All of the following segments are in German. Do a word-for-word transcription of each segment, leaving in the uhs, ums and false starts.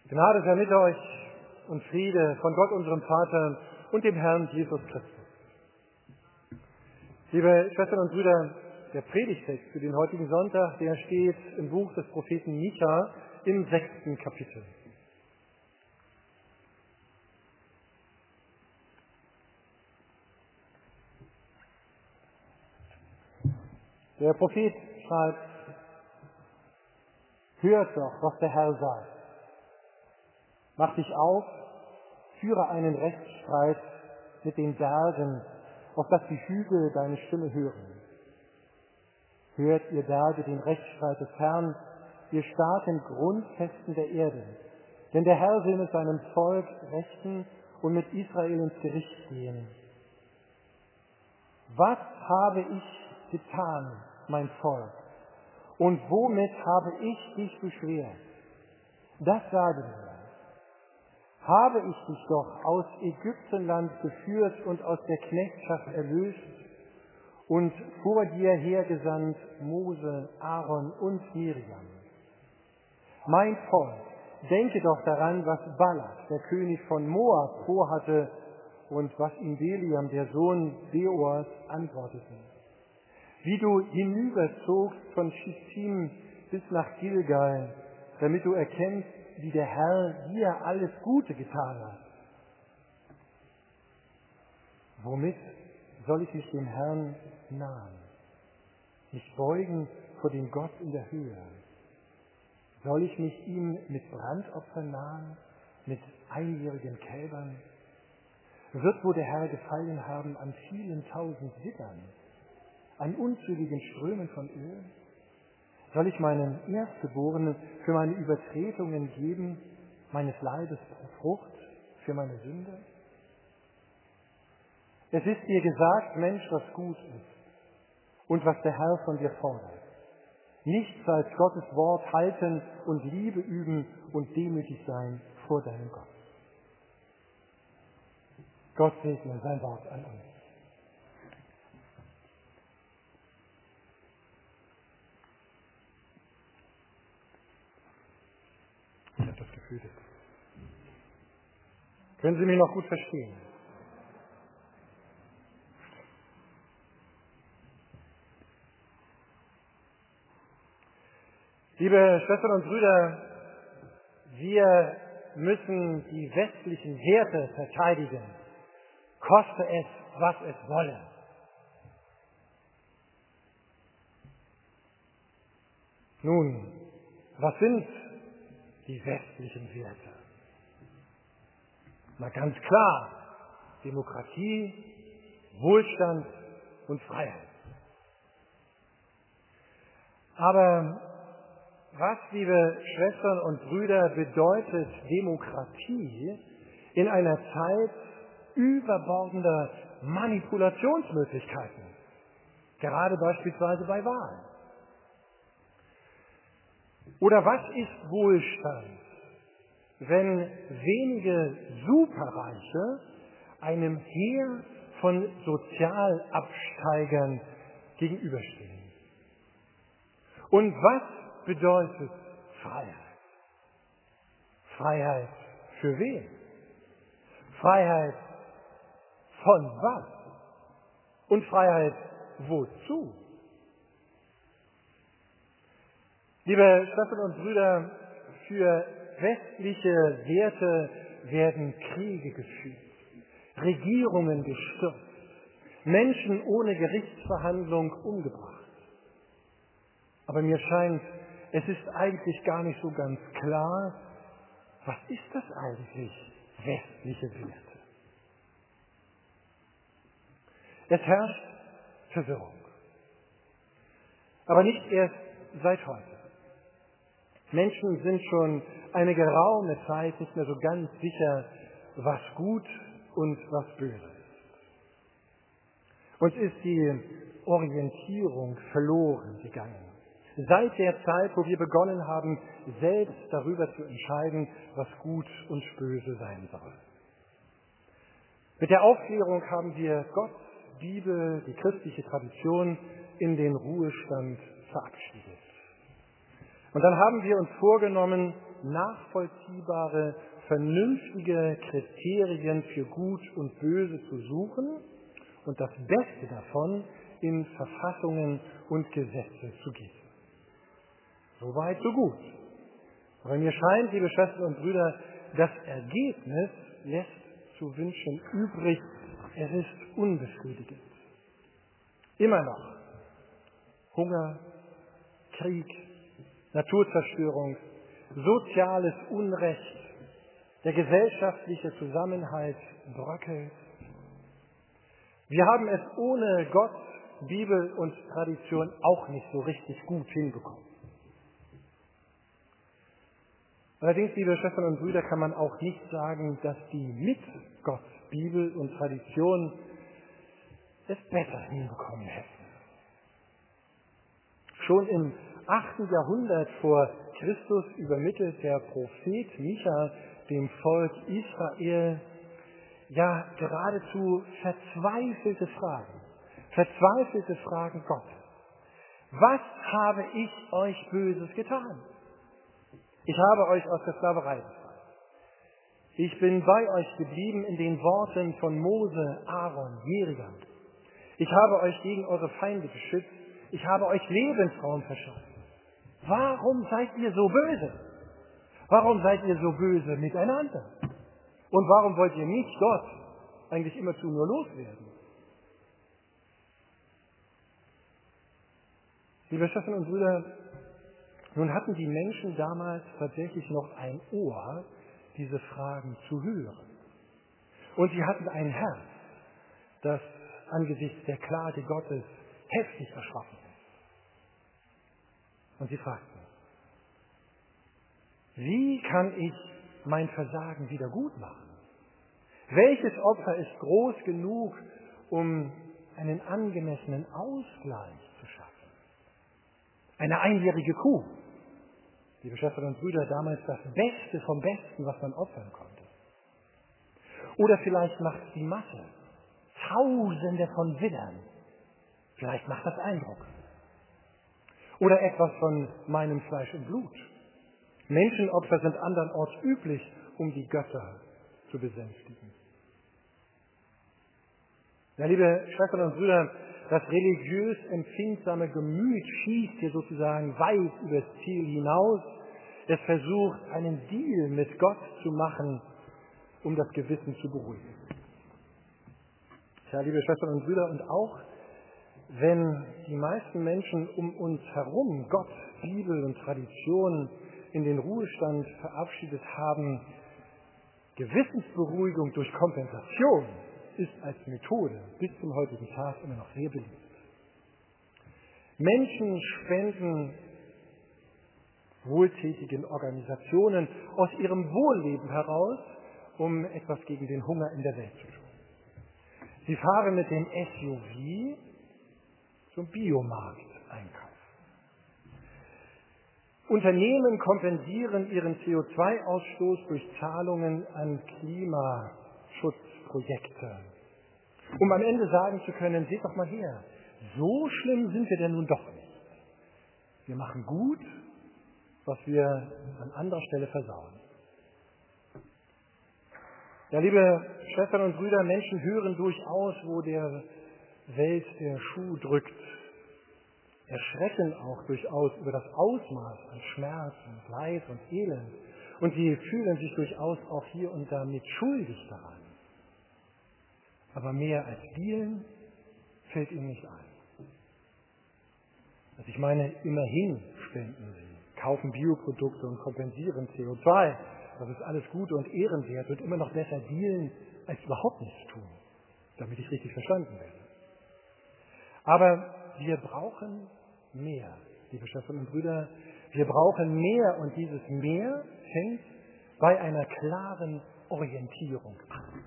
Gnade sei mit euch und Friede von Gott, unserem Vater und dem Herrn Jesus Christus. Liebe Schwestern und Brüder, der Predigtext für den heutigen Sonntag, der steht im Buch des Propheten Micha im sechsten Kapitel. Der Prophet schreibt: Hört doch, was der Herr sagt. Mach dich auf, führe einen Rechtsstreit mit den Bergen, auf dass die Hügel deine Stimme hören. Hört, ihr Berge, den Rechtsstreit des Herrn, ihr starken Grundfesten der Erde. Denn der Herr will mit seinem Volk rechten und mit Israel ins Gericht gehen. Was habe ich getan, mein Volk? Und womit habe ich dich beschwert? Das sage mir. Habe ich dich doch aus Ägyptenland geführt und aus der Knechtschaft erlöst und vor dir hergesandt Mose, Aaron und Miriam. Mein Volk, denke doch daran, was Balak, der König von Moab, vorhatte und was ihm Beliam, der Sohn Beors, antwortete. Wie du hinüberzogst von Schittim bis nach Gilgal, damit du erkennst, wie der Herr dir alles Gute getan hat. Womit soll ich mich dem Herrn nahen? Mich beugen vor dem Gott in der Höhe? Soll ich mich ihm mit Brandopfern nahen, mit einjährigen Kälbern? Wird wohl der Herr gefallen haben an vielen tausend Wittern, an unzähligen Strömen von Öl? Soll ich meinen Erstgeborenen für meine Übertretungen geben, meines Leibes Frucht für meine Sünde? Es ist dir gesagt, Mensch, was gut ist und was der Herr von dir fordert. Nichts als Gottes Wort halten und Liebe üben und demütig sein vor deinem Gott. Gott segne sein Wort an uns. Ich habe das Gefühl, das. Können Sie mich noch gut verstehen? Liebe Schwestern und Brüder, wir müssen die westlichen Werte verteidigen, koste es, was es wolle. Nun, was sind die westlichen Werte? Na ganz klar, Demokratie, Wohlstand und Freiheit. Aber was, liebe Schwestern und Brüder, bedeutet Demokratie in einer Zeit überbordender Manipulationsmöglichkeiten, gerade beispielsweise bei Wahlen? Oder was ist Wohlstand, wenn wenige Superreiche einem Heer von Sozialabsteigern gegenüberstehen? Und was bedeutet Freiheit? Freiheit für wen? Freiheit von was? Und Freiheit wozu? Liebe Schwestern und Brüder, für westliche Werte werden Kriege geführt, Regierungen gestürzt, Menschen ohne Gerichtsverhandlung umgebracht. Aber mir scheint, es ist eigentlich gar nicht so ganz klar, was ist das eigentlich, westliche Werte? Es herrscht Verwirrung. Aber nicht erst seit heute. Menschen sind schon eine geraume Zeit nicht mehr so ganz sicher, was gut und was böse ist. Uns ist die Orientierung verloren gegangen. Seit der Zeit, wo wir begonnen haben, selbst darüber zu entscheiden, was gut und böse sein soll. Mit der Aufklärung haben wir Gott, Bibel, die christliche Tradition in den Ruhestand verabschiedet. Und dann haben wir uns vorgenommen, nachvollziehbare, vernünftige Kriterien für Gut und Böse zu suchen und das Beste davon in Verfassungen und Gesetze zu gießen. Soweit, so gut. Aber mir scheint, liebe Schwestern und Brüder, das Ergebnis lässt zu wünschen übrig. Es ist unbefriedigend. Immer noch Hunger, Krieg, Naturzerstörung, soziales Unrecht, der gesellschaftliche Zusammenhalt bröckelt. Wir haben es ohne Gott, Bibel und Tradition auch nicht so richtig gut hinbekommen. Allerdings, liebe Schwestern und Brüder, kann man auch nicht sagen, dass die mit Gott, Bibel und Tradition es besser hinbekommen hätten. Schon im achten Jahrhundert vor Christus übermittelt der Prophet Micha dem Volk Israel ja geradezu verzweifelte Fragen, verzweifelte Fragen Gottes. Was habe ich euch Böses getan? Ich habe euch aus der Sklaverei befreit. Ich bin bei euch geblieben in den Worten von Mose, Aaron, Miriam. Ich habe euch gegen eure Feinde beschützt. Ich habe euch Lebensraum verschafft. Warum seid ihr so böse? Warum seid ihr so böse miteinander? Und warum wollt ihr mich, Gott, eigentlich immerzu nur loswerden? Liebe Schwestern und Brüder, nun hatten die Menschen damals tatsächlich noch ein Ohr, diese Fragen zu hören. Und sie hatten ein Herz, das angesichts der Klage Gottes heftig erschrocken ist. Und sie fragten, wie kann ich mein Versagen wieder gut machen? Welches Opfer ist groß genug, um einen angemessenen Ausgleich zu schaffen? Eine einjährige Kuh. Liebe Schwestern und Brüder, damals das Beste vom Besten, was man opfern konnte. Oder vielleicht macht die Masse, Tausende von Widdern. Vielleicht macht das Eindruck. Oder etwas von meinem Fleisch und Blut. Menschenopfer sind andernorts üblich, um die Götter zu besänftigen. Ja, liebe Schwestern und Brüder, das religiös empfindsame Gemüt schießt hier sozusagen weit übers Ziel hinaus. Es versucht, einen Deal mit Gott zu machen, um das Gewissen zu beruhigen. Ja, liebe Schwestern und Brüder, und auch wenn die meisten Menschen um uns herum Gott, Bibel und Tradition in den Ruhestand verabschiedet haben, Gewissensberuhigung durch Kompensation ist als Methode bis zum heutigen Tag immer noch sehr beliebt. Menschen spenden wohltätigen Organisationen aus ihrem Wohlleben heraus, um etwas gegen den Hunger in der Welt zu tun. Sie fahren mit dem S U V zum Biomarkt einkaufen. Unternehmen kompensieren ihren C O zwei Ausstoß durch Zahlungen an Klimaschutzprojekte, um am Ende sagen zu können, seht doch mal her, so schlimm sind wir denn nun doch nicht. Wir machen gut, was wir an anderer Stelle versauen. Ja, liebe Schwestern und Brüder, Menschen hören durchaus, wo der Welt der Schuh drückt, erschrecken auch durchaus über das Ausmaß an Schmerz und Leid und Elend. Und sie fühlen sich durchaus auch hier und da mit schuldig daran. Aber mehr als dienen fällt ihnen nicht ein. Also ich meine, immerhin spenden sie, kaufen Bioprodukte und kompensieren C O zwei. Das ist alles gut und ehrenwert und immer noch besser dealen, als überhaupt nichts tun, damit ich richtig verstanden werde. Aber wir brauchen mehr, liebe Schwestern und Brüder. Wir brauchen mehr und dieses Mehr fängt bei einer klaren Orientierung an.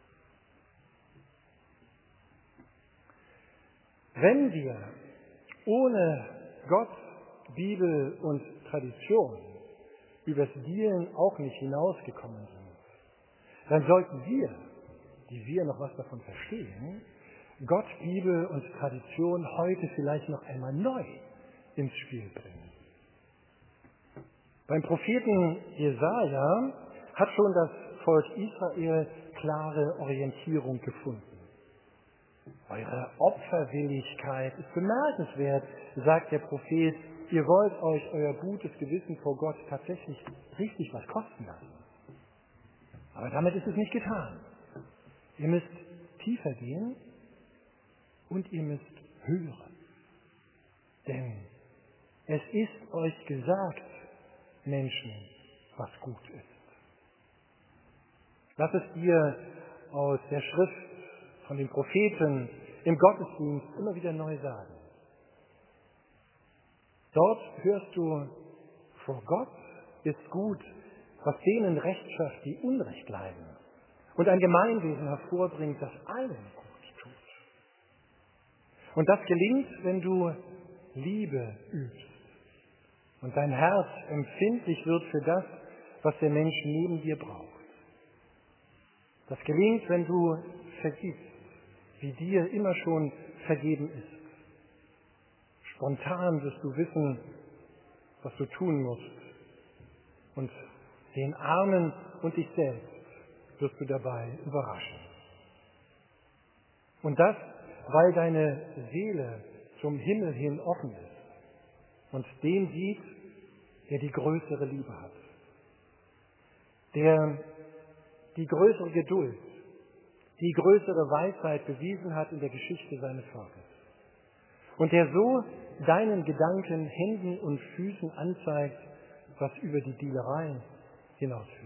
Wenn wir ohne Gott, Bibel und Tradition übers Dealen auch nicht hinausgekommen sind, dann sollten wir, die wir noch was davon verstehen, Gott, Bibel und Tradition heute vielleicht noch einmal neu ins Spiel bringen. Beim Propheten Jesaja hat schon das Volk Israel klare Orientierung gefunden. Eure Opferwilligkeit ist bemerkenswert, sagt der Prophet. Ihr wollt euch euer gutes Gewissen vor Gott tatsächlich richtig was kosten lassen. Aber damit ist es nicht getan. Ihr müsst tiefer gehen und ihr müsst hören. Denn es ist euch gesagt, Menschen, was gut ist. Lass es dir aus der Schrift von den Propheten im Gottesdienst immer wieder neu sagen. Dort hörst du, vor Gott ist gut, was denen Recht schafft, die Unrecht leiden, und ein Gemeinwesen hervorbringt, das allen gut tut. Und das gelingt, wenn du Liebe übst und dein Herz empfindlich wird für das, was der Mensch neben dir braucht. Das gelingt, wenn du vergibst, wie dir immer schon vergeben ist. Spontan wirst du wissen, was du tun musst. Und den Armen und dich selbst wirst du dabei überraschen. Und das, weil deine Seele zum Himmel hin offen ist und den sieht, der die größere Liebe hat, der die größere Geduld, die größere Weisheit bewiesen hat in der Geschichte seines Volkes. Und der so deinen Gedanken, Händen und Füßen anzeigt, was über die Dielerei hinausführt.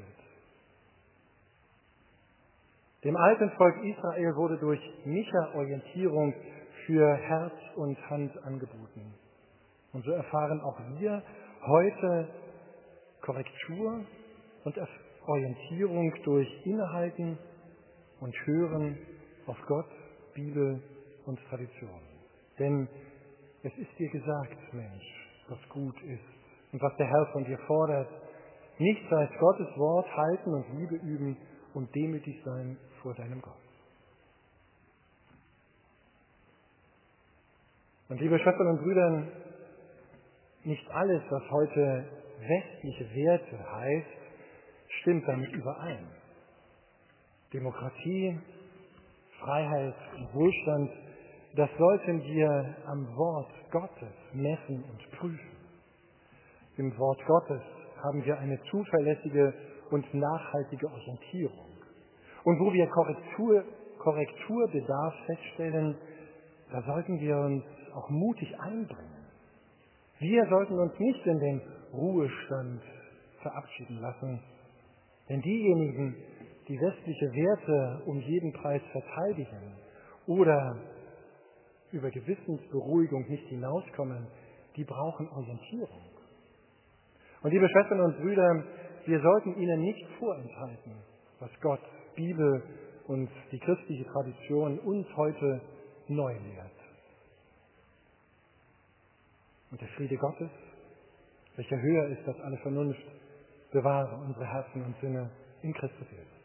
Dem alten Volk Israel wurde durch Micha Orientierung für Herz und Hand angeboten. Und so erfahren auch wir heute Korrektur und Orientierung durch Innehalten und Hören auf Gott, Bibel und Tradition. Denn es ist dir gesagt, Mensch, was gut ist und was der Herr von dir fordert. Nichts als Gottes Wort halten und Liebe üben und demütig sein vor deinem Gott. Und liebe Schwestern und Brüder, nicht alles, was heute westliche Werte heißt, stimmt damit überein. Demokratie, Freiheit und Wohlstand, das sollten wir am Wort Gottes messen und prüfen. Im Wort Gottes haben wir eine zuverlässige und nachhaltige Orientierung. Und wo wir Korrektur, Korrekturbedarf feststellen, da sollten wir uns auch mutig einbringen. Wir sollten uns nicht in den Ruhestand verabschieden lassen, denn diejenigen, die westliche Werte um jeden Preis verteidigen oder über Gewissensberuhigung nicht hinauskommen, die brauchen Orientierung. Und liebe Schwestern und Brüder, wir sollten ihnen nicht vorenthalten, was Gott, Bibel und die christliche Tradition uns heute neu lehrt. Und der Friede Gottes, welcher höher ist als alle Vernunft, bewahre unsere Herzen und Sinne in Christus Jesus.